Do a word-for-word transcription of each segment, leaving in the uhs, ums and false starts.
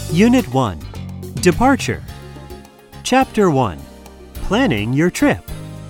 Unit one. Departure. Chapter one. Planning your trip.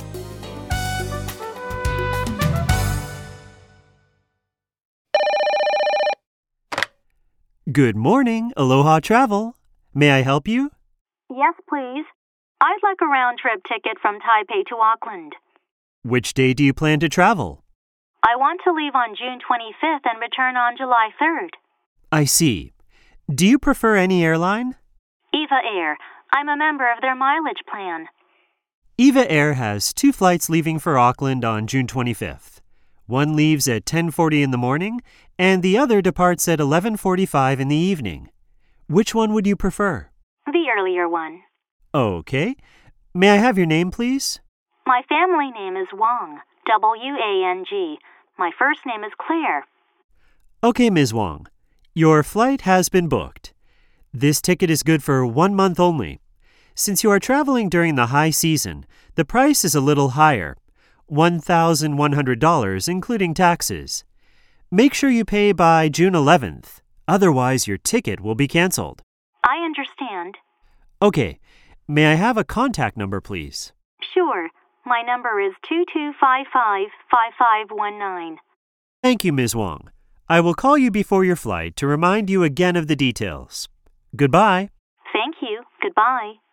Good morning, Aloha Travel. May I help you? Yes, please. I'd like a round-trip ticket from Taipei to Auckland. Which day do you plan to travel? I want to leave on June twenty-fifth and return on July third. I see. Do you prefer any airline? Eva Air. I'm a member of their mileage plan. Eva Air has two flights leaving for Auckland on June twenty-fifth. One leaves at ten forty in the morning, and the other departs at eleven forty-five in the evening. Which one would you prefer? The earlier one. Okay. May I have your name, please? My family name is Wang, W A N G. My first name is Claire. Okay, Miz Wang. Your flight has been booked. This ticket is good for one month only. Since you are traveling during the high season, the price is a little higher, one thousand one hundred dollars including taxes. Make sure you pay by June eleventh. Otherwise, your ticket will be canceled. I understand. Okay. May I have a contact number, please? Sure. My number is two two five five, five five one nine. Thank you, Miz Wang. I will call you before your flight to remind you again of the details. Goodbye. Thank you. Goodbye.